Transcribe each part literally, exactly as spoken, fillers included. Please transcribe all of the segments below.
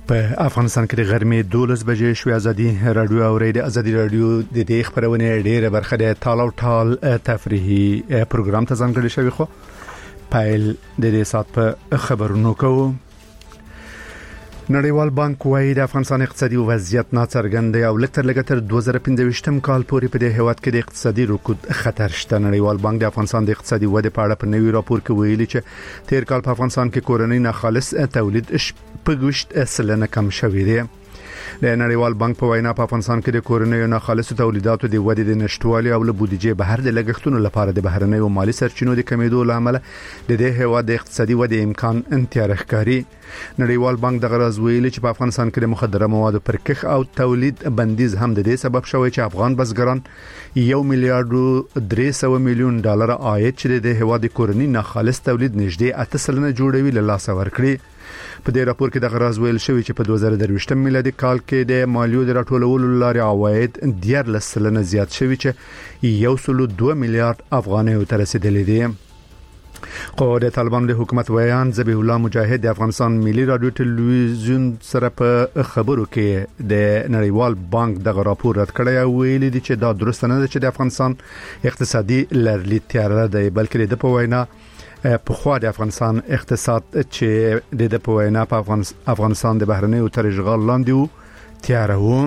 په افغانستان کې د غرمې دولس بجې شوې ازادي رادیو او ریډیو ازادي رادیو د دې خبرونه ډېره برخه د ټال او ټال تفریحي پروګرام ته ځانګړی شوی خو پایل د دې سات په خبرونو کوو. نړیوال بانک وايي د افغانستان اقتصادي وضعیت ناڅرګند دی او لکتر لګتر دوه زره پنځه کال پورې په دې هیواد کې د اقتصادي رکود خطر شته. نړیوال بانک د افغانستان د اقتصادي ودې په اړه په نوي راپور کې ویلي چې تیر کال په افغانستان کې کورنۍ ناخالص تولید شپږ سلنه کم شوی دی. د نړیوال بانک په وینا په افغانستان کې د کورنۍ ناخالص تولیداتو د ودې د نشټوالي او له بودیجې بهر د لګښتونو لپاره د بهرنیو مالی سرچینو د کمیدو لامل د دې هیواد د اقتصادي ودې امکان انتیار ښکاري. نړیوال بانک د غرض ویلي چې په افغانستان کې د مخدره موادو پر کښ او تولید بندیز هم د دې سبب شوی چې افغان بزګران یو میلیارډ درې سوه میلیون ډالر عاید چې د هیواد د کورنۍ ناخالص تولید نږدې اته سلنه جوړوي له لاس ورکړي. په دې راپور کې د غرض ویل شوی چې په دوه زره درویشت میلادي کال کې د مالیو د راټولولو لارې عواید ډیر لسلنه زیات شوی چې یو سلو دوه میلیارډ افغانۍ ته رسیدلی دي. خو د طالبانو د حکومت ویان ذبیح الله مجاهد د افغانستان ملي رادیو ټلویزیون سره په خبرو کې د نړیوال بانک د راپور رد کړی او ویلي دي چې دا درست نه ده چې د افغانستان اقتصادي لرلید تیار دی، بلکې د په وینا په خوا د افغانستان اقتصاد چې د په وینا په افغانستان د بهرنیو تر اشغال لاندې وو تیار وو.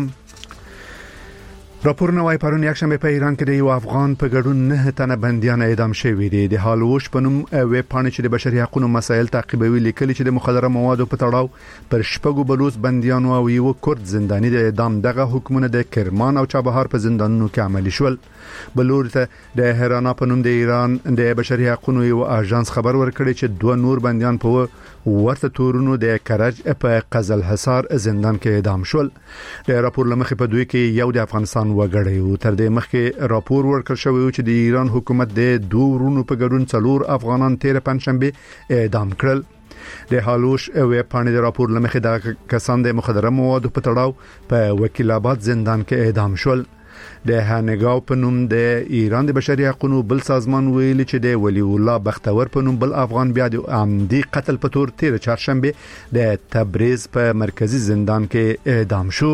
راپور نوای پرون یک شنبه په ایران کې د یو افغان په ګډون نه تنه بنديان اعدام شوي دي. د هالوش په نوم ویب پاڼې چې د بشري حقوقو مسایل تعقیبوي لیکلي چې د مخدره موادو په تړاو پر شپږو بلوچ بنديانو او یو کورد زنداني د اعدام دغه حکمونه د کرمان او چابهار په زندانونو کې عملي شول. بلور ته د هرانا په نوم د ایران د بشري حقوقو یو اژانس خبر ورکړی چې دوه نور بنديان په ورته تورونو د کرج په قزل حصار زندان کې اعدام شول. د راپور لمخې په دوی کې یو د افغانستان وګړی او تر دې مخکې راپور ورکړ شوی چې د ایران حکومت د دوه ورونو په ګډون څلور افغانان تیر پنځشنبه اعدام کړل. د هالوش ویب پاڼې د راپور لمخې د کسان د مخدره موادو په تړاو په وکیل آباد زندان کې اعدام شول. د هانګاو په نوم د ایران د بشري حقوقو بل سازمان ویلي چې د ولی الله بختور په نوم بل افغان بیا د عمدي قتل په تور تیر چهارشنبه د تبریز په مرکزی زندان کې اعدام شو.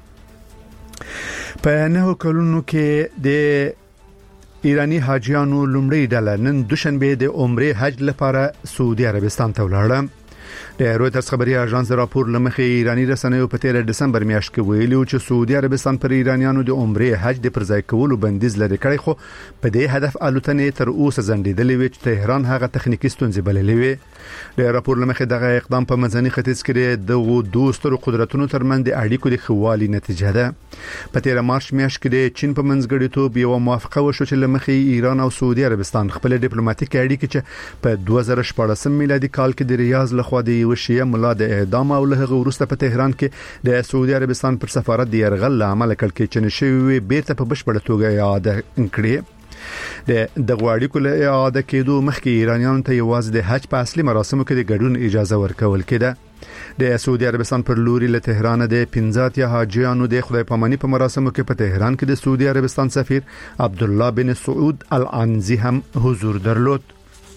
په نه کلونو کې د ایرانی حاجیانو لومړی ډله نن دوشنبه د عمره حج لپاره سعودي عربستان ته ولاړه. د رويټرز خبري اژانس د راپور لمخې ایرانی رسنیو په تیر دسمبر میاشت کې ویلي چې سعودي عربستان پر ایرانیانو د عمره حج د پرځای کولو بندیز لري کړی، خو په دې هدف الوتنې تر اوسه ځنډېدلې وي چې تهران هغه تخنیکی ستونزې بللې وي. د راپور لمخې دغه اقدام په منځني ختیځ کې د دوسترو قدرتونو ترمنځ د اړیکو د خوالي نتیجه ده. په تیر مارچ میاشت کې د چین په منځګړیتوب یو موافقه وشو چې لمخې ایران او سعودي عربستان خپل ډیپلوماټیک اړیکې چې په دوه زره شپږ میلادي کال کې د ریاض لخوا د وشیه ملا د اعدام او له وروسته په تهران کې د سعودي عربستان پر سفارت د يرغل عمل کړ کې چې نشوي بیرته په بشپړه توګه یاد کړی. د دغه اړیکو له اعاده کېدو مخکې ایرانیانو ته یوازې د حج په اصلي مراسمو کې د ګډون اجازه ورکول کېده. د سعودي عربستان پر لوري له تهران د پنځه یا حاجیانو د خدای پاماني په مراسمو کې په تهران کې د سعودي عربستان سفیر عبد الله بن سعود العنزي هم حضور درلود.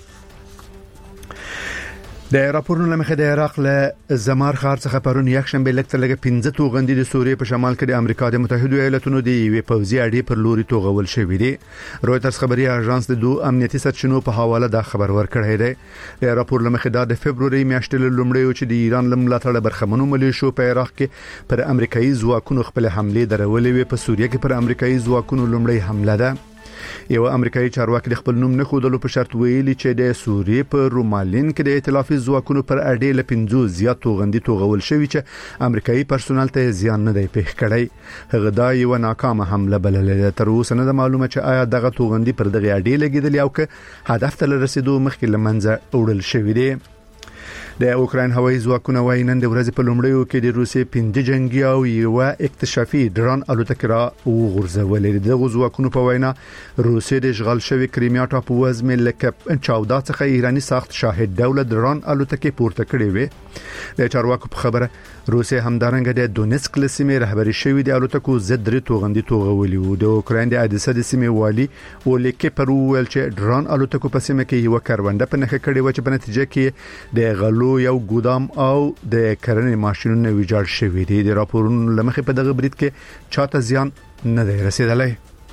د راپورونو لمخې د عراق له زمار ښار څخه پرون یک شنبه لکتر لګه پنځه توغندي د سوریې په شمال کې د امریکا د متحده ایالاتونو د یوې پوځي اډې پر لوري توغول شوې دي. رويټرز خبري اژانس د دوه امنیتي سرچینو په حواله دا خبر ورکړی دی. د راپور لمخې د فبرवरी میاشتې لومړی چې د ایران لملاتړ برخمنو ملیشو په عراق کې پر امریکایي ځواکونو خپل حمله درولې وي. په سوریه کې پر امریکایي ځواکونو لومړی حمله ده. یو امریکایي چارواکي د خپل نوم نه خودلو په شرط ویلي چې د سوریې په رومالین کې د ائتلافي ځواکونو پر اډې له پنځو زیات توغندي توغول شوی چې امریکایي پرسونل ته زیان نه دی پېښ کړی. هغه دا یو ناکامه حمله بللې. تر اوسه نه معلومه چې آیا دغه توغندي پر دغه اډې لګیدل او که هدف ته رسیدو مخکې لمنځه وړل شوی دی. د اوکراین هوایي ځواکونه وايي نن د ورځې په لومړیو کې د روسي پنځه جنگي او یو اکتشافي ډرون الوتکې را وغورځولې. د ځواکونو په وینا روسي د اشغال شوی کریمیا ټاپووزمې لکه چودہ څخه ایرانی ساخت شاهد دولت ډرون الوتکې پورته کړې وې. د چارواکو په خبره روسي همدارنګه د دونیسک لسیمې رهبري شوی د الوتکو ضد درې توغندي توغولي وو. د اوکراین د ادیسه د سیمې والي ولیکي پرول چې ډرون الوتکو په سیمه کې یو کارونده په نخښه کړې و چې په نتیجه کې د غلو لو یو ګودام او د کرنې ماشينونو ویجاړ شوی دي. د راپورونو لمخې په دغه برید کې چاته زیان نه دی رسیدلی.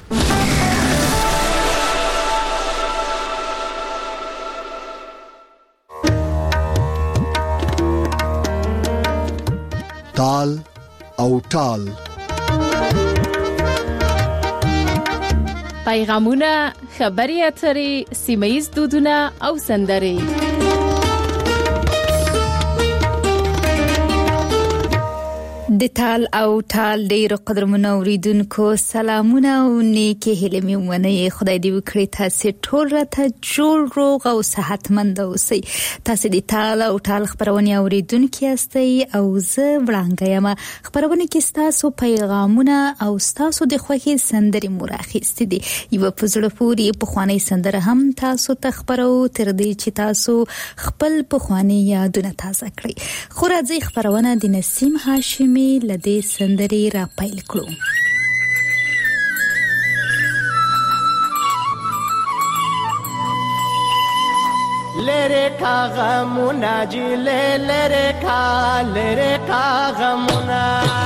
تال او تال پیغامونه، خبري اترې، سیمایي دودونه او سندري. د تال او تال ډیر قدرمنو اوریدونکو سلامونه او نیکی هیله مې ونه خدای دې وکړي تاسو ټول راته جوړ روغ او صحتمند اوسئ. تاسو د تال او تال خبرونه اوریدونکو یاستئ او زه وړاندې یم. خبرونه کې تاسو پیغامونه او تاسو د خوښي سندري مراخيست دي. یو په زړه پوري په خواني سندره هم تاسو ته خبرو تر دې چې تاسو خپل په خواني یادونه تازه کړئ. خو راځي خبرونه د نسیم هاشمي لدې سندري را پیل کړو. لره کا غمونا جی لره کا لره کا غمونا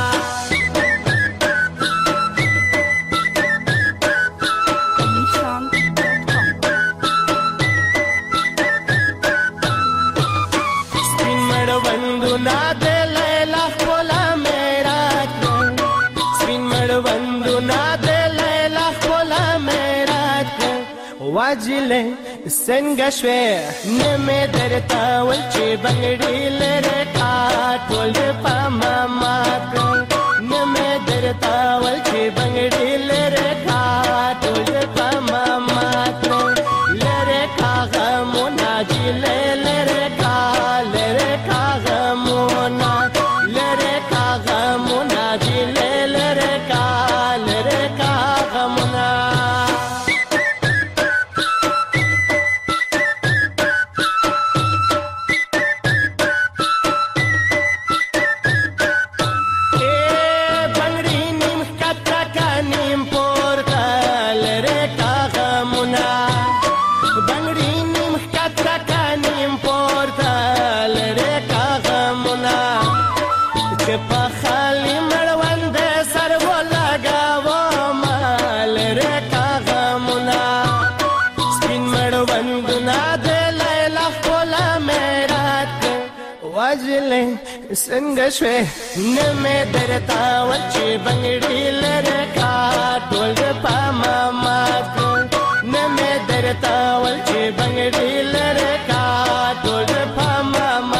स्पिन बंदू ना दे लैला कोला मेरा स्पिन बंदू ना दे लैला कोला मेरा वाजिले څنګه شوې نمې درته ول چې بنګړي لره ټول په ماما نمې درته ول چې بنګړي لره ټول په ماما لره کاغه مناجي لره لره کاغه منا لره کاغه مناجي لره لره کاغه منا څنګه شوې نمې درته ول چې بنګړي لره ټول په ماما نمې درته ول چې بنګړي لره ټول په ماما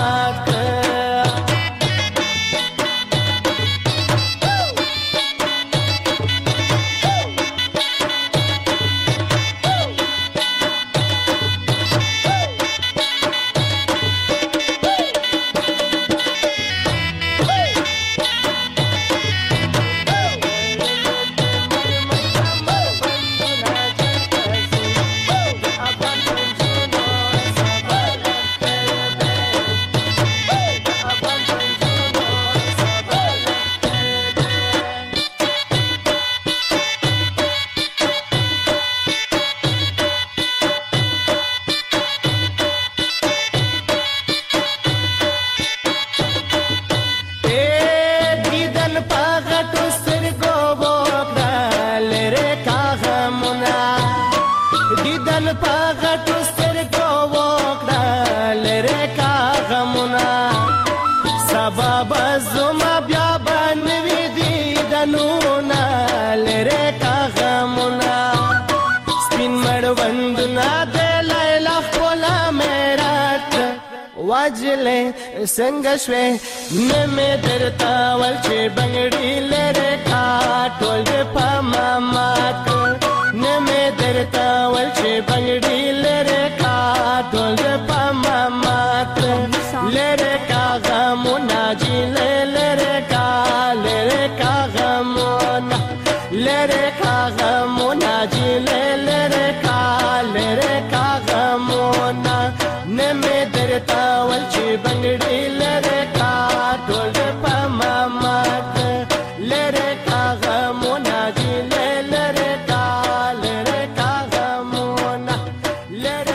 څنګه شوې نمې درته ول چې بنګړي لره ټول په ماما نمې درته ول چې بنګړي لره ټول په ماما لره کاغه مناجي لره لره کاغه منا لره کاغه مناجي لره لره کاغه منا نمې درته ول چې بنګړي لره ټول په ماما لره کاغه مناجي لره لره کاغه منا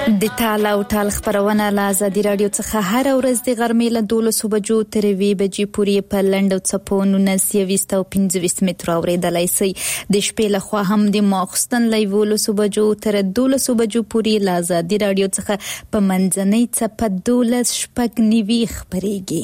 ټال او ټال خبرونه له ازادي رادیو څخه هر ورځ د غرمې له دولسو بجو تر یوې بجې پورې په لنډو څپو نولس یویشت او پنځه ویشت متره اورېدلای شئ. د شپې لخوا هم د ماخستن له یولسو بجو تر دولسو بجو پورې له ازادي رادیو څخه په منځنۍ څپه دولس شپږ نوي خبرېږي.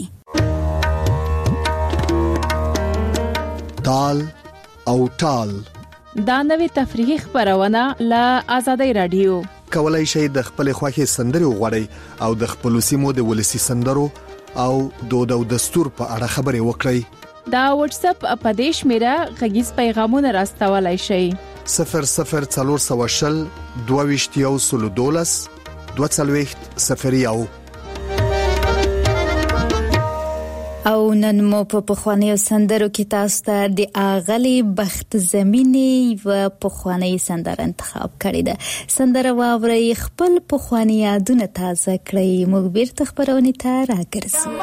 ټال او ټال دا نوې تفریحي خبرونه له ازادي رادیو. کولای شئ د خپل خوښي سندري وغوړئ او د خپل سیمو د ولسی سندرو او دود او دستور په اړه خبري وکړئ. دا واتس اپ اپدیش میرا غږیز پیغامونه راستولای شئ. صفر صفر څلور سوه شل دوه ویشت یو سل دولس دوه څلوېښت صفر یو. او نن مو په پخوانیو سندرو کې تاسو ته د اغلی بخت زمینی و پخوانی سندر انتخاب کړی ده. سندره واورئ، خپل پخوانی یادونه تازه کړئ. موږ بیرته خبرونه ته راګرځو.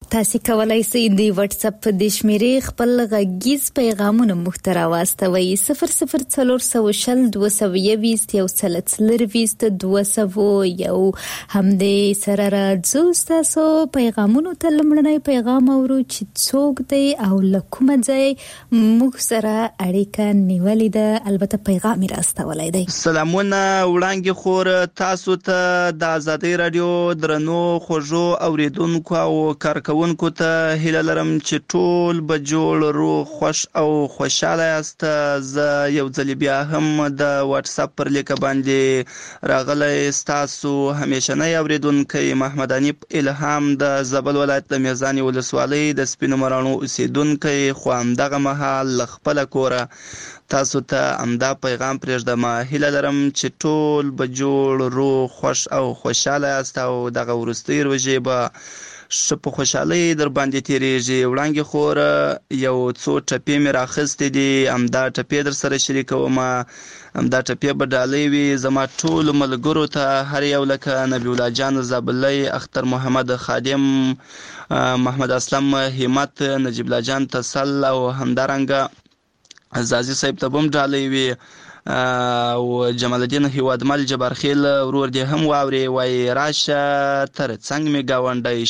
تاسو کولای شئ د واتس اپ د شمیرې خپل غږیز پیغامونه موږ ته راواستوئ صفر صفر څلور سوه شل دوه سوه یویشت یو سل څلرویشت دوه سوه یو همدې سره راځو ستاسو پیغامونو ته لومړنی پیغام اورو چې څوک دی او له کومه ځای موږ سره اړیکه نیولې ده البته پیغام یې راستولی دی. سلامونه وړاندې خور تاسو ته د ازادۍ رادیو درنو خوږو اوریدونکو او کارکونکو ته هیله لرم چې ټول به جوړ روغ خوش او خوشاله یاست. زه یو ځل بیا هم د واتس اپ پر لیک باندې راغلی ستاسو همیشنی اوریدونکی محمد حنیف الهام د زابل ولایت د میزانې ولسوالۍ د سپینو مراڼو اوسیدونکی، خو همدغه مهال له خپله کوره تاسو ته امدا پیغام پرېږدم. هیله لرم چې ټول به جوړ روغ خوش او خوشاله یاست او دغه وروستۍ روژې به ښه په خوشحالۍ در باندې تېرېږي. وړاندې خور یو څو ټپې مې راخیستې دي، همدا ټپې در سره شریکوم. همدا ټپې به ډالۍ وي زما ټولو ملګرو ته، هر یو لکه نبی الله جان زابلی، اختر محمد خادم، محمد اسلم همت، نجیب الله جان تسل او همدارنګه عزازي صاحب ته هم ډالۍ وي او جمال الدین هیوادمل جبارخیل ورور دی هم واوري، وای راشه تر څنګ می گاونډی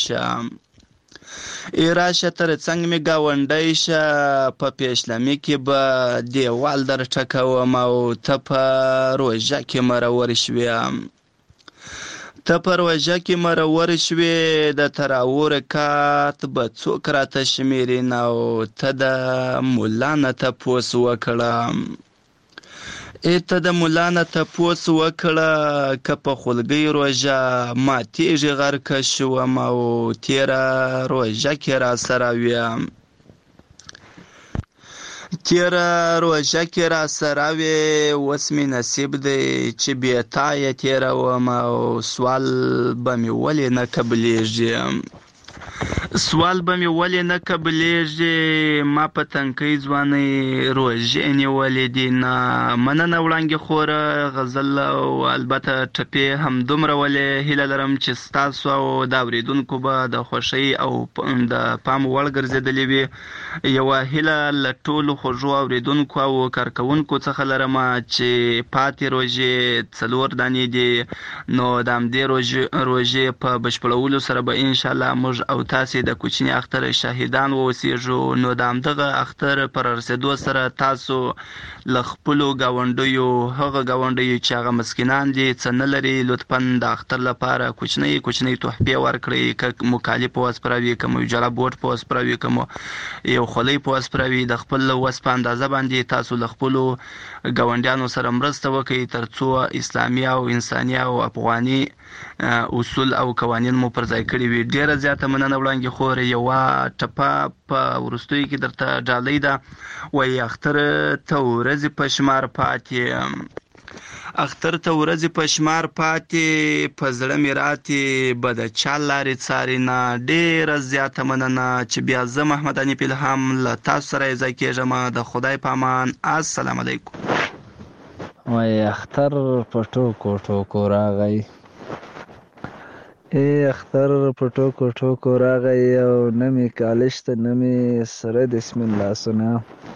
شه ای راشه تر څنګ می گاونډی شه په پیشلمی کې به دیوال در ټکوم او ته په روژه کې مرور شوې ته په روژه کې مرور شوې د تراور کات به څوک راته شمیرین او ته د ملا نه تپوس وکړه ای ته د ملا نه تپوس وکړه که په خولګۍ روژه ماتېږي غرقه شوم او تېره روژه کې را سره ویم تېره روژه کې را سره وې اوس مې نصیب دی چې بې تا یې تېروم او سوال به مې ولې نه قبلېږي سوال به مې ولې نه قبلېږي ما په تنکۍ ځوانۍ روژې نیولې دي. نه مننه وړاندې خوره غزل او البته ټپې همدومره ولې. هیله لرم چې ستاسو او د اورېدونکو به د خوښۍ او د پام وړ ګرځېدلې وي. یوه هیله له ټولو خوږو اورېدونکو او کارکوونکو څخه لرم چې پاتې روژې څلور دانې دي، نو د همدې روژې په بشپړولو سره به انشاءالله موږ او تاسې د کوچني اختر شاهدان واوسېږو. نو د همدغه اختر پر رسېدو سره تاسو له خپلو ګاونډیو، هغه ګاونډیو چې هغه مسکینان دي څه نه لري، لطفا د اختر لپاره کوچنۍ کوچنۍ تحفې ورکړئ. که مو کالي په وس پوره وي، که مو جړه بوټ په وس پوره وي، که مو یو خولۍ په وس پوره وي، د خپل وس په اندازه باندې تاسو له خپلو ګاونډیانو سره مرسته وکړئ تر څو اسلامي او انساني او افغاني اصول او قوانین مو پر ځای کړي وي. ډیره زیاته مننه وړاندې خور. یوه ټپه په وروستیو کې درته ډالۍ ده، وایي اختر ته ورځې په شمار پاتې اختر ته ورځې په شمار پاتې په زړه مې راتې به د چا لارې څارې نه. ډیره زیاته مننه چې بیا زه محمد حنیف الهام له تاسو سره یې ځای کېږم. د خدای په امان. السلام علیکم. وایي اختر په ټوکو ټوکو راغی ای اختر په ټوکو ټوکو راغی او نه مې کالج ته نه مې سره د اسمین لاسونه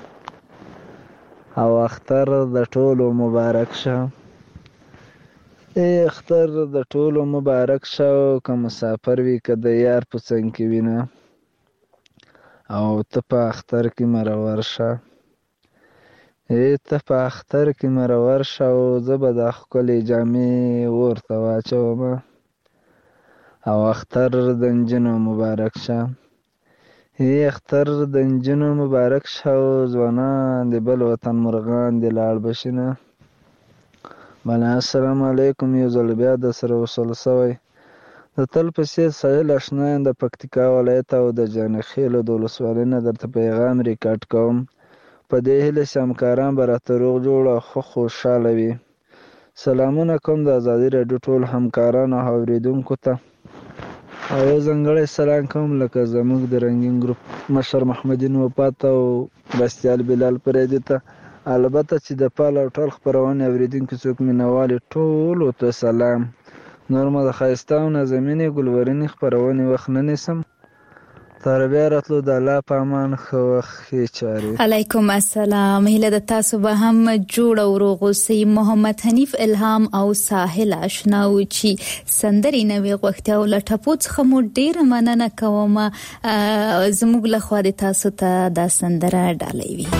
او اختر د ټولو مبارک شه ای اختر د ټولو مبارک شه. که مسافر وي که د یار په څنګ کې وینه او ته په اختر کې مرور شه ای ته په اختر کې مرور شه او زه به دا ښکلې جامې ورته واچوم او اختر د نجونو مبارک شه ای اختر د نجونو مبارک شه او ځوانان د بل وطن مرغان د لاړ بشي نه. بله السلام علیکم. یو ځل بیا د سره وصل سوی د تل په څېر سهیل اشنا یم د پکتیکا ولایت او د جانخیلو د ولسوالۍ نه درته پیغام ریکارډ کوم. په دې هیله چې همکاران به راته روغ جوړ او ښه خوشحاله وي. سلامونه کوم د ازادي راډیو ټول همکارانو او اورېدونکو ته او یو ځانګړی سلام کوم لکه زموږ د رنګین ګروپ مشر محمدین وفات او بستیال بلال پریدي ته، البته چې د پال او ټول خپرونې اورېدونکي څوک مینوالې ټولو ته سلام. نور مو د ښایسته او نازمینې ګلورینې خپرونې وخت نه نیسم، تر بیا راتلو د الله په امان ښه وخت ښې چارې. علیکم السلام. هیله د تاسو به هم جوړ او روغ اوسئ. محمد حنیف الهام او ساحل آشنا و چې سندري نوې غوښتي او له ټپو څخه مو ډېره مننه کوم. زموږ له خوا د تاسو ته دا سندره ډالۍ وي.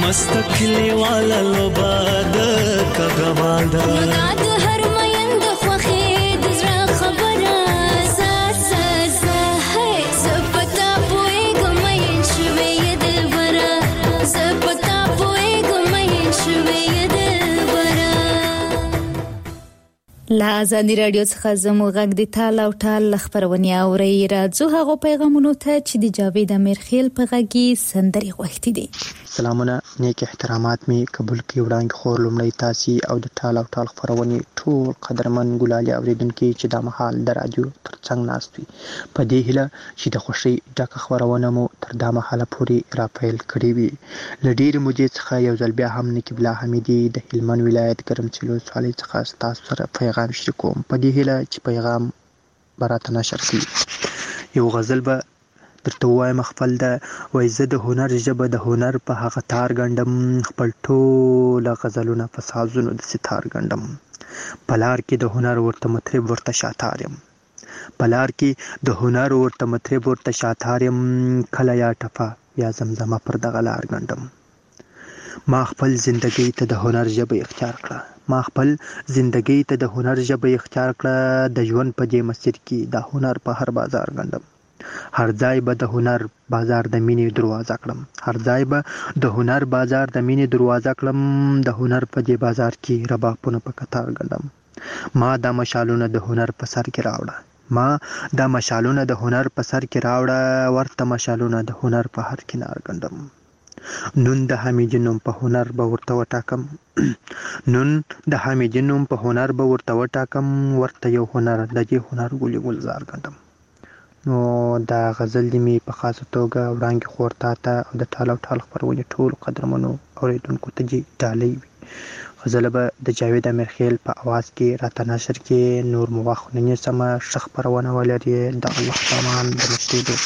مستقلی والا لوباد کغوادا مګاد هر مېند خوخي د زړه خبره زات زات زه زپتا پوي ګمین شوي دلبره زپتا پوي ګمین شوي دلبره. لا ازادي رادیو څخه زموږ غږ د تال او ټال خبرونه اوري راځو هغه پیغامونو ته چې د جاوید امیرخیل په غږی سندري غوښتي دي. سلامونه نیک احترامات می قبول کی وړاندې خور لمړی تاسي او د ټال او ټال خبرونه ټول قدرمن ګلالي اوریدونکو چې د محل د رادیو ترڅنګ ناستوي په دې هله چې د خوشي ډکه خبرونه مو تر د محل پوري راپیل کړی وي. لډیر مودې څخه یو ځل بیا هم نکیب الله حمیدي د هلمند ولایت ګرمچلو صالح څخه تاسو سره پیغام شریکوم. په دې هله چې پیغام براته نشر کړي یو غزل به درته وایم خپل د وایزه د هنر ژبه د هنر په هغه تار ګندم خپل ټول غزلونه په سازونو د ستار ګندم پلار کې د هنر ورته مطرب ورته شاتارم پلار کې د هنر ورته مطرب ورته شاتارم کله یا ټپه یا زمزمه پر دغه لار ګندم. ما خپل زندګی ته د هنر ژبه اختیار کړه ما خپل زندګی ته د هنر ژبه اختیار کړه د ژوند په دې مسیر کې د هنر په هر بازار ګندم هر ځای به د هنر بازار د مینې دروازه کړم هر ځای به د هنر بازار د مینې دروازه کړم د هنر په دې بازار کې ربابونه په قطار ګندم. ما د مشالونه د هنر په سر کې راوړه ما د مشالونه د هنر په سر کې راوړه ورته مشالونه د هنر په هر کنار ګندم. نون د حمیدینوم په هنر به ورته وټاکم نون د حمیدینوم په هنر به ورته وټاکم ورته یو هنر د دې هنر ګلي ګلزار ګندم. نو دا غزل دی می په خاصه توګه وړاندې خورتا ته او د ټال او ټال خبرونه ټول قدرمنو اوریدونکو ته جی ډالۍ وي. غزل به د جاوید امیرخیل په आवाज کې راته نشر کې نور مواخونه سم شخ پرونه ولري د الله پامان د مشتي دو.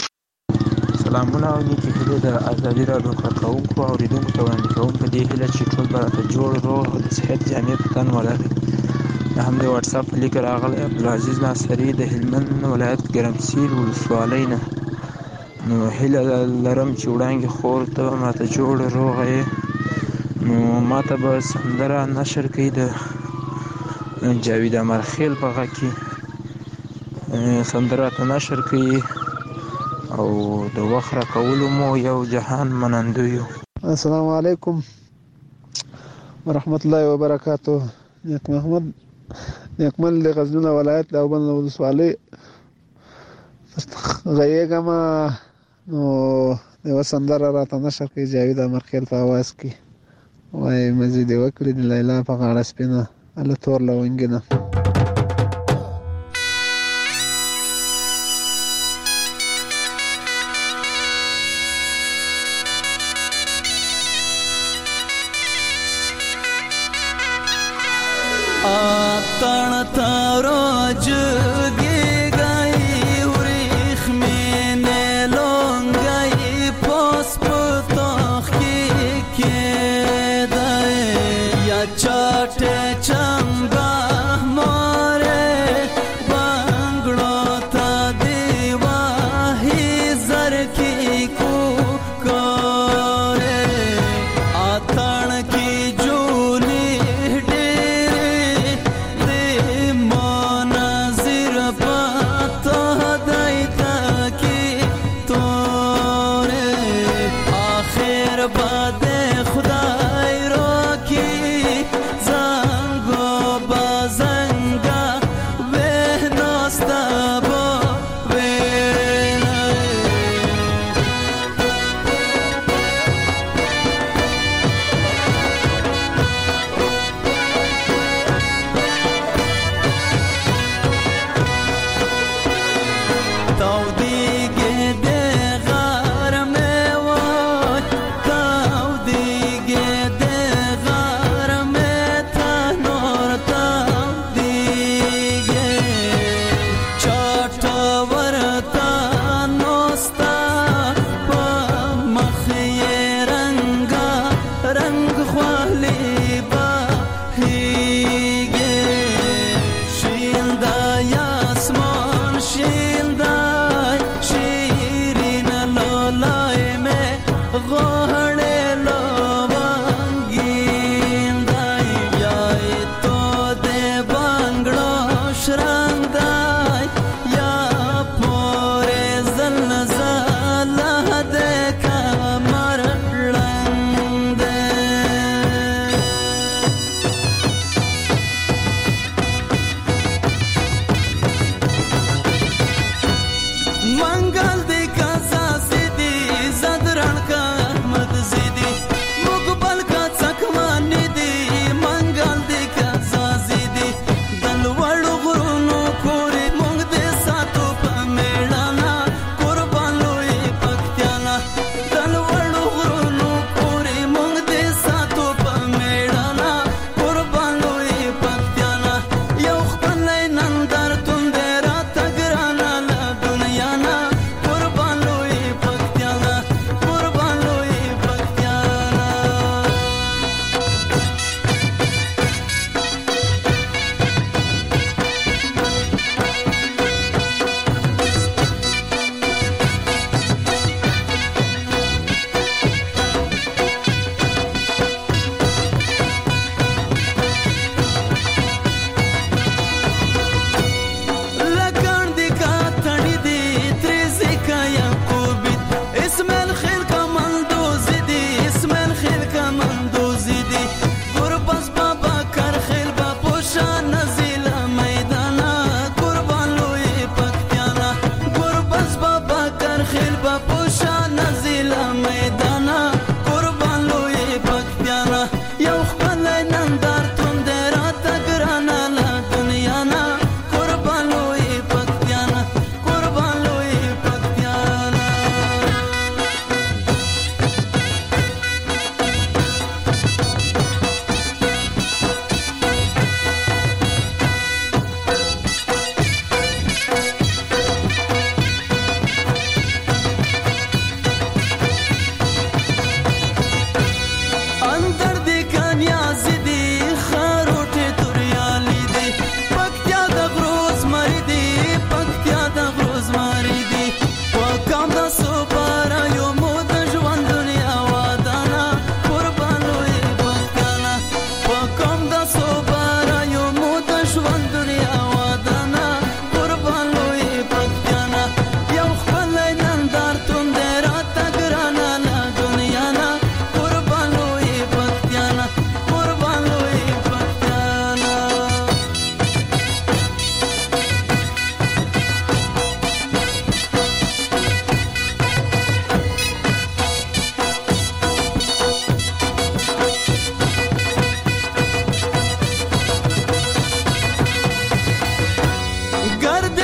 سلامونه او نیکی هیله د ازادي رادیو کارکونکو او اوریدونکو ته وړاندې کوم په دې هیله چې ټول به راته جوړ روغ د صحت جامع په تن ولري. هم د واتس اپ لیک راغلی عبدالعزیز ناصری د هلمند ولایت ګرمسیر ولسوالۍ نه. نو هیله لرم چې وړاندې خور ته ماته جوړ روغ یې نو ماته به سندره نشر کړي د جاوید امیرخیل په غږ کې سندره ته نشر کړي او د وخت راکولو مو یو جهان منندوی یو. السلام علیکم ورحمت الله وبرکاته. نیک محمد نیکمل د غزنی ولایت د اوبن ولسوالۍ غیګم نو یو سندره راته نشر کوي جاوید امیرخیل په आवाज کې وای مزید وکړي د لیلا په غاړه سپینه الله تور لونګینه. तण तारोज गे गई उरिख में ने लोंग गई पोस पुतोख की के दे या चाटे चंबा मोरे बंगलो ता देवा ही जर की को करे आतण की जूली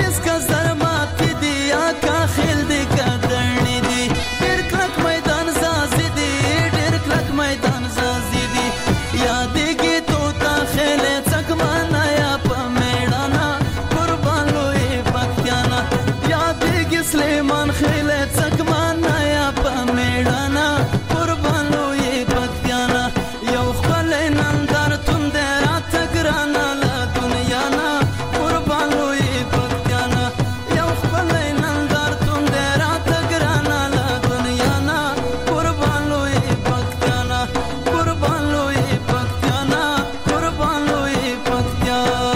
پولیس کا زرمات دی یا کا خیل دی کا درنی دی ډیر کلک میدان زازی دی ډیر کلک میدان زازی دی یادګي تو تا خیل څکمانا یا په میړانا قربان لوی پختیانا یادګي سلیمان خیل څکمانا یا په میړانا قربان لوی پختیانا یو خپل نندر تند رات ګرانا لا دنیا نا قربان لوی پختیانا یو خپل نندر تند رات ګرانا لا دنیا نا قربان لوی پختیانا قربان لوی پختیانا قربان لوی پختیانا.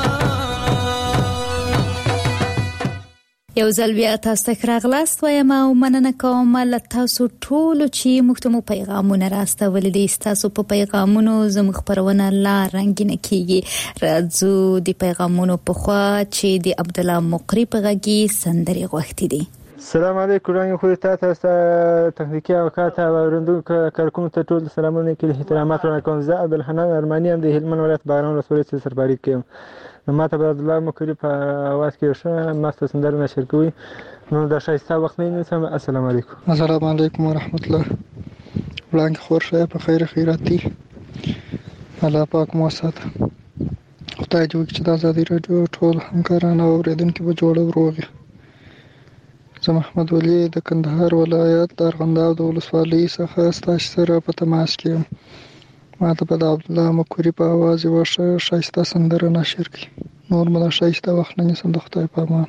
یو ځل بیا تاسو ته راغلاست وایم او مننه کوم له تاسو ټولو چې موږ ته مو پیغامونه راستولې دي. تاسو په پیغامونو زموږ خبرونه لا رنگینه کیږي. راځو د پیغامونو په خوا چې د عبد الله مقری په غږی سندري غوښتي دي. السلام علیکم رنګ خو ته تاسو تخنیکی اوقات او رندونکو کارکونکو ته ټول سلامونه کې احترامات ورکوم. زه عبدالحنان ارمانی هم د هلمند ولایت باران ولسوالۍ سرپرست کیم. نو ماته به عبد الله مقری په اواز کې ښه ماته سندره نشر کوي. نو دا شایسته وخت نه نیسم. السلام علیکم. السلام علیکم ورحمت الله. وړاندې خور شه په خیر خیرات دي. الله پاک مو ساته. خدای دې وکړي چې د ازادي راډیو ټول همکاران او اوریدونکي به جوړ او روغ وي. زه محمد ولی د کندهار ولایت د ارغنداب د ولسوالۍ څخه ستاسو سره په تماس کې یم. ما ته په عبد الله مقری په اواز یو شایسته سندره نشر کړي. نور مله شایسته وخت نه نیسم. د خدای په امان.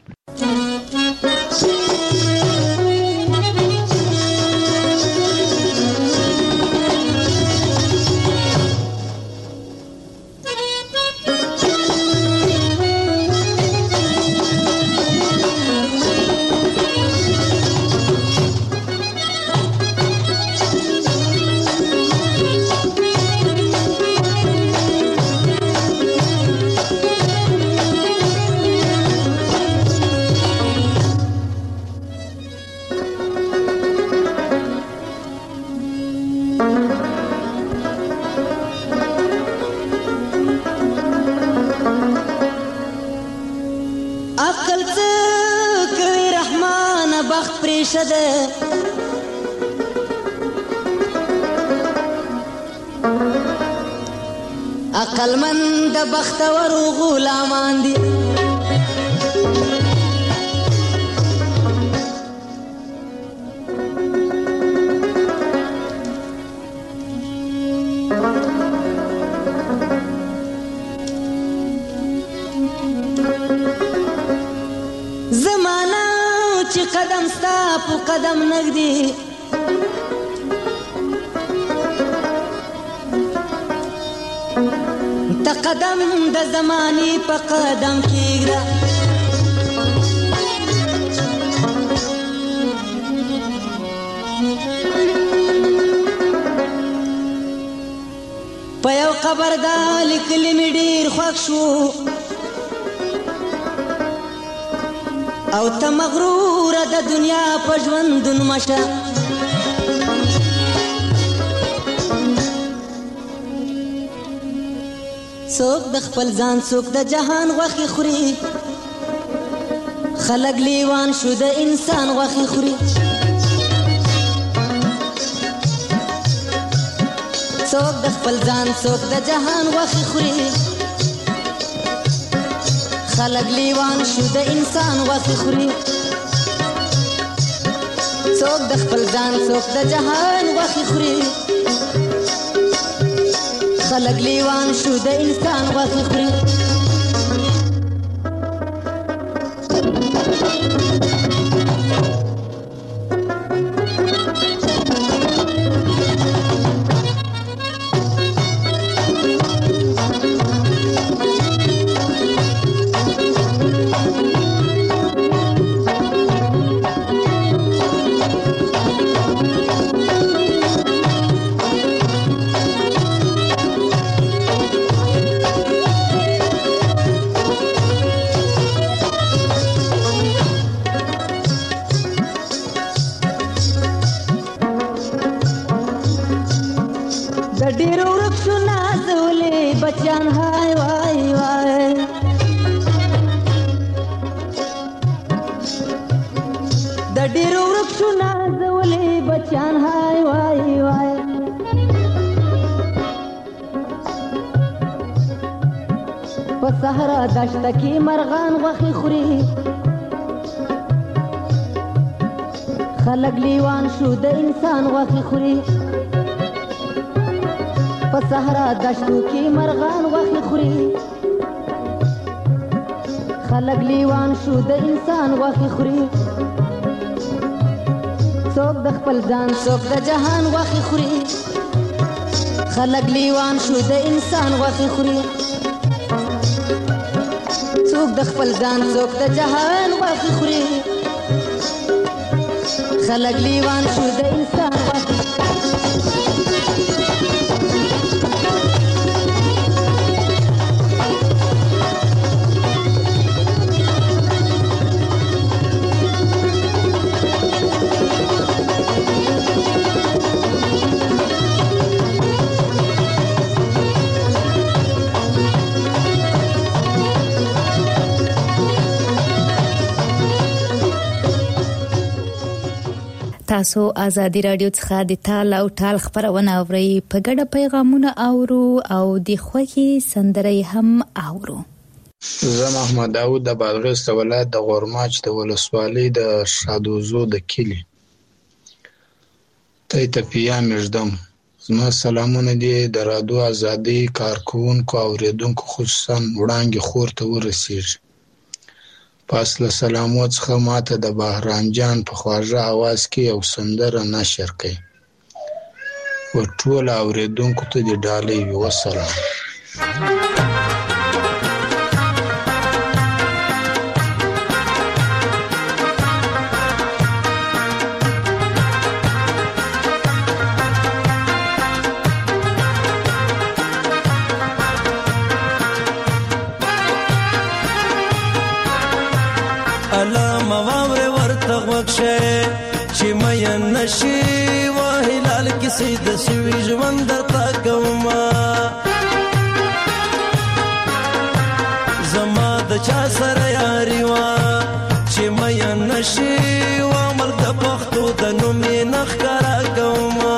عقل من د بختور غلامان دي زمانہ چې قدم ستا په قدم نږدې تا قدم د زماني په قدم کېږده په یو قبر دا لیکلي مې ډېر خوښ شو او ته مغروره د دنیا په ژوندون مشه څوک د خپل ځان څوک د جهان غوښې خوري خلک لیوان شو د انسان غوښې خوري څوک د خپل ځان څوک د جهان غوښې خوري خلک لیوان شو د انسان غوښې خوري څوک د خپل ځان څوک د جهان غوښې خوري خلق لیوان شو د انسان غوښې خوري ورک شو نازولې بچیان هاي وای وای په صحرا دشت کې مرغان غوښې خوري خلک لیوان شو د انسان غوښې خوري په صحرا دشتو کې مرغان غوښې خوري خلک لیوان شو د انسان غوښې خوري څوک د خپل ځان څوک د جهان غوښې خوري خلک لیوان شو د انسان غوښې خوري څوک د خپل ځان څوک د جهان غوښې خوري خلک لیوان شو د انسان غوښې تاسو ازادي رادیو څخه د تال او ټال خبرونه اورئ په ګډه پیغامونه اورو او د خوږی سندرې هم اورو. زه محمد داوود د بادغیس ولایت د غورماچ د ولسوالۍ د شادوزو د کلی ته تپیا مجدم. زما سلامونه دي د رادیو ازادي کارکونکو او اوریدونکو خصوصا وړاندې خور ته ورسیږي. پس له سلامو څخه ماته د بهرام جان په خواږه اواز کې یو سندره نشر کړي و ټول اوریدونکو ته د ډالۍ وي. وسلام. چې مې نشي و هلال کې سید سوي ژوند درته کوما زما د چا سره یاري وا چې مې نشي و مرګ پختو د نومې نخکارا کوما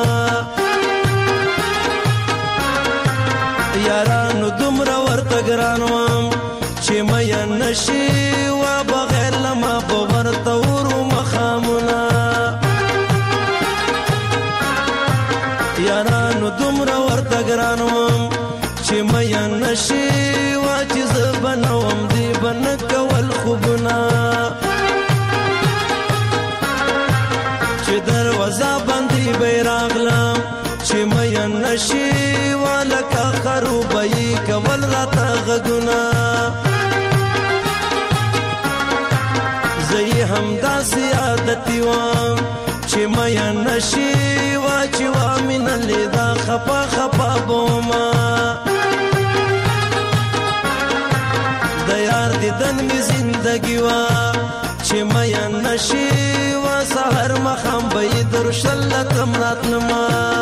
یارانو دومره ورته ګرانوم چې مې نشي و بغیر لما په ورته ورو مخامونه یارانو دومره ورته ګرانوم چې مې نشي وا چې زه بنوم دی بن کول خوبونه چې دروازه باندې بیراغلم چې مې نشي وا لکه خروبې کول راته غږونه زه هم داسې عادتي وم چې مې نشي وا چې وا من لیدا خپا خپا بوما د یار دیدن می زندگی وا چې مې نشي وا سحر مخم به درشل تمراتنما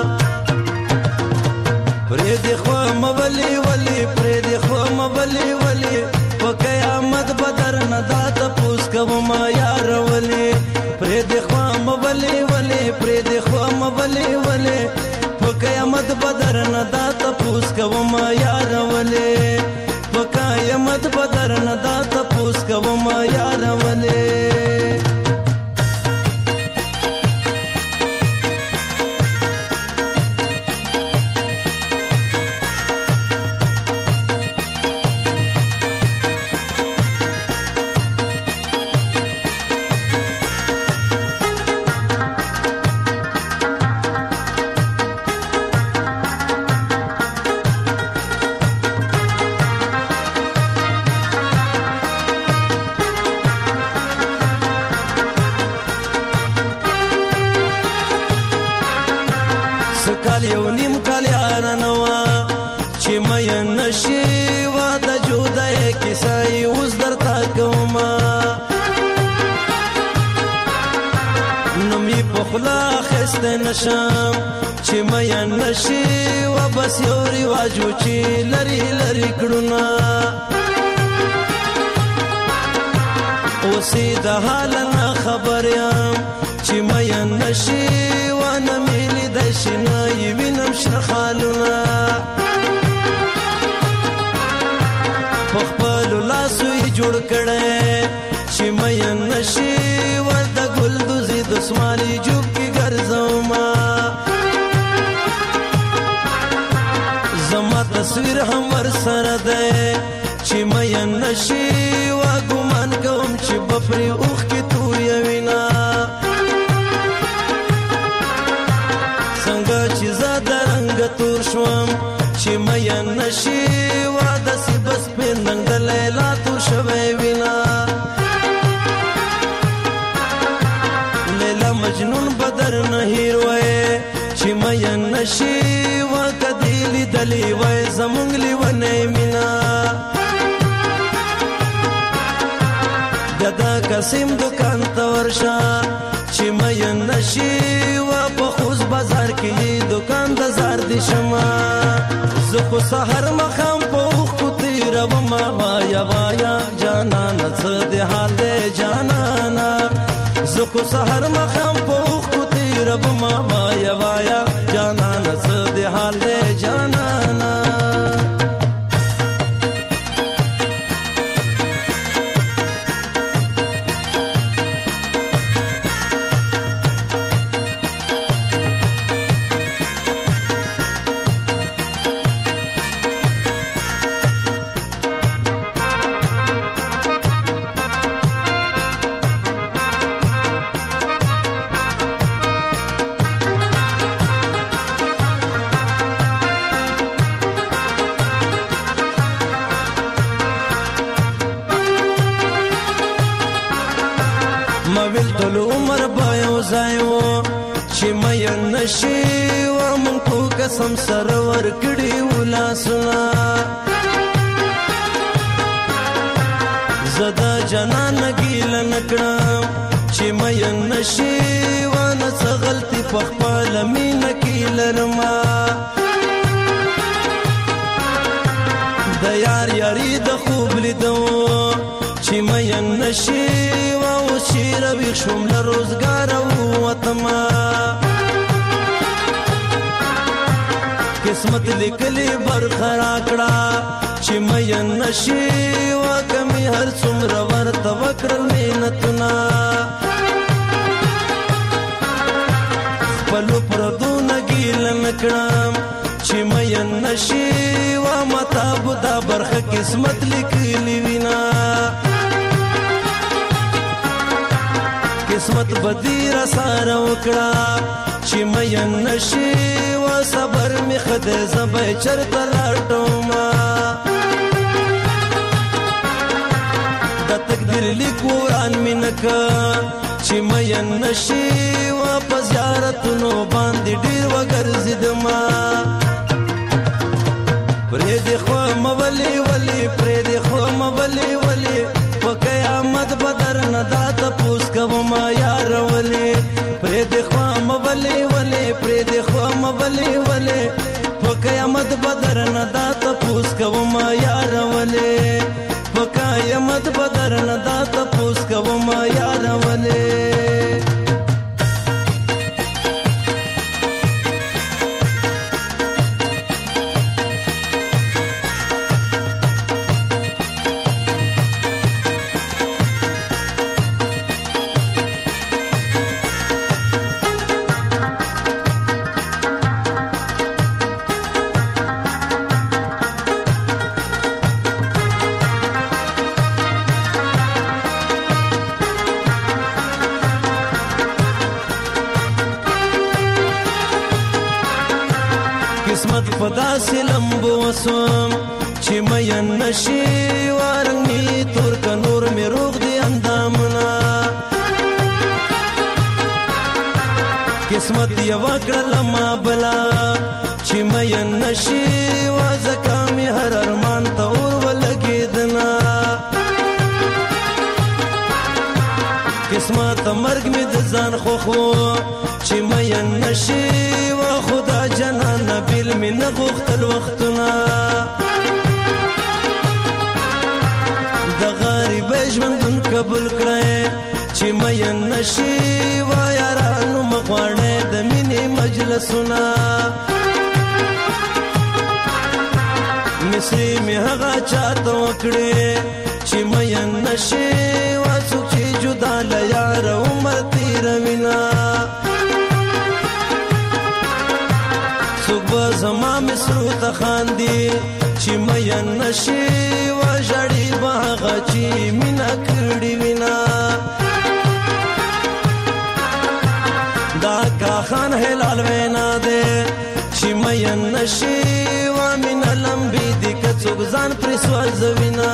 پرې دی خو مولي ولي پرې دی خو مولي ولي په قیامت بدر نه دات پوس کوم یار ولي پرې دی خو مولي ولي پرې دی خو مولي ولي په قیامت بدر نه دات پوس کوم یار ولي په قیامت بدر نه دات پوس کوم یار ولي کال یو نیم کال یار نوا چې مې نشي وا د جودای کیسای اوس درته کوما نومي په خلا خسته نشم چې مې نشي وا بس یو ریواجو چې لری لری کړونه اوسې د حال نه خبر یم چې چې مین نشي ونه ملي د شنه وینم شنه خالونه په خپل لاسو یې جوړ کړی چې مین نشي ور د ګل دوزي د اسماني جوب کې ګرځوما زما تصویر هم ور سره ده چې مین نشي وا ګمان کوم چې بفري اوخ کې تو یوینا څنګه چې زاده رنگ تور شوم چې مین نشي وا د سی بس په ننګ د لیلا تو شوي وینا لیلا مجنون بدر نه هیروي چې مین نشي وا کدی دلی وای زمونږ لیونه مینا ددا قسم دکان ته ورشه چې مین نشي وا په خوز بازار کې دکان د زار دي شمه زه خو سحر مخام په اوخ کو تیره وما وایا وایا جانانا څه د حال دی جانانا زه خو سحر مخام په اوخ کو تیره وما وایا وایا جانانا څه د حال دی جانانا مویل ټول عمر به یو ځای و چې مین نشي وا مونږ په قسم سره ورکړي و لاسونه زه د جانان ګیله نه کړم چې مین نشي وا نه څه غلطي په خپله مینه کې لرمه د یار یاري د خوب لیدو چې مین نشي وا اوس چې رویښ شوم له روزګاره ووتمه قسمت لیکلې برخه راکړه چې مین نشي وا کمې هر څومره ورته وکړل محنتونه خپلو پردونه ګیله نه کړم چې مین نشي وا ماته به دا برخه قسمت لیکلې وینا قسمت بدی را ساره وکړه چې مین نشي وا صبر می خدای زبې چرته لاټوما د تقدیر لیکوران می نکا چې مین نشي وا په زیارتونو باندې ډیر وګرځیدما پرې د خو مولي ولي پرې د خو مولي ولي په قیامت بدر نه دات پوس کوم یار ولي پرې د خو مولي ولي پرې د خو مولي ولي په قیامت بدر نه دات پوس کوم یار ولي په قیامت بدر نه دات پوس کوم یار ولي قسمت پدا سے لمبو وسوم چې مین نشي وارنګ می تور ک نور می روغ دی اندامنا قسمت یو کړل ما بلا چې مین نشي وا زکه می هر ارمان ته اور ولګیدنا قسمت مرګ می د ځان خو خو چې مین نشي وا خدا جنان بیل می نه غوښتل وختونه د غریب ژوندون قبول کړای چې مین نشي و یارانو مغواړې د مینې مجلسونه مصری می هغه چاته وکړې چې مین نشي و څوک چې جدا له یار عمر تیروینا څوک به زما مصرو ته خاندي چې مین نشي و ژړې به هغه چې مینه کړې وینا دا کا خان هلال وینا دے چې مین نشي و مینه لمبي دي که څوک ځان پرې سوځوینا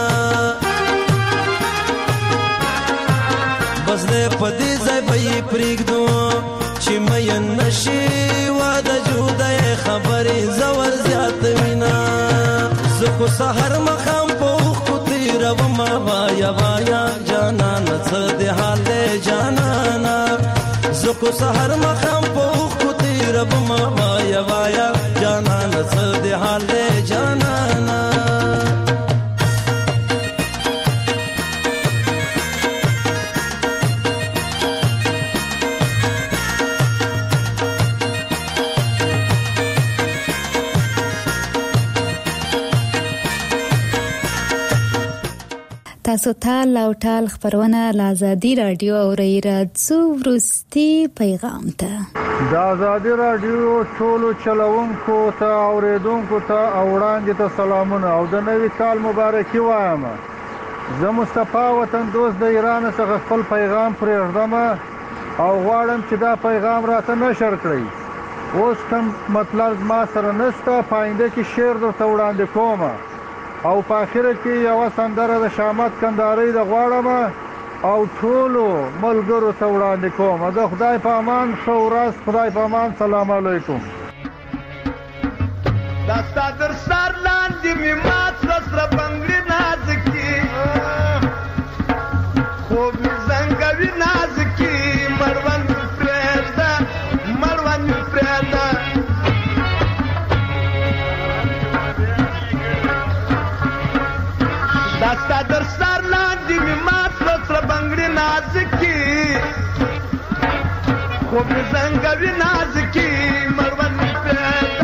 بس دې په دې ځای به یې پرېږدو چې مین نشي و د جودای خبرې زور زیاتوینا زه خو سحر مخام په اوښکو تېرومه وایا وایا جانانه څه دې حال دی جانانه زه خو سحر مخام په اوښکو تېرومه وایا وایا جانانه څه دې حال دی جانانه تاسو ته لاو ټال خبرونه ل ازادي رادیو او راځو ورستي پیغام ته د ازادي رادیو ټولو چلوونکو ته اوریدونکو ته او وړاندې ته سلامونه او د نوي کال مبارکي وایم زه مصطفی وطن دوست د ایران څخه خپل پیغام پرېږدم او غواړم چې دا پیغام راته نشر کړئ اوس کوم مطلب ما سره نشته پاینده کې شعر درته وړاندې کوم او په اخره کې یو سندره د شامت کنداري د غواړم او ټولو ملګرو ته وړاندې کوم د خدای په امان ښه ورځ خدای په امان سلام علیکم دا ستادر سر لاندې مې مات سره بنګړي نازکي خوب مې زنګوي نازکي مړوند مې پرېږده مړوند مې پرېږده دا ستادر سر لاندې مې مات سره بنګړي نازکي خوب مې زنګوي نازکي مړوند مې پرېږده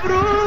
برو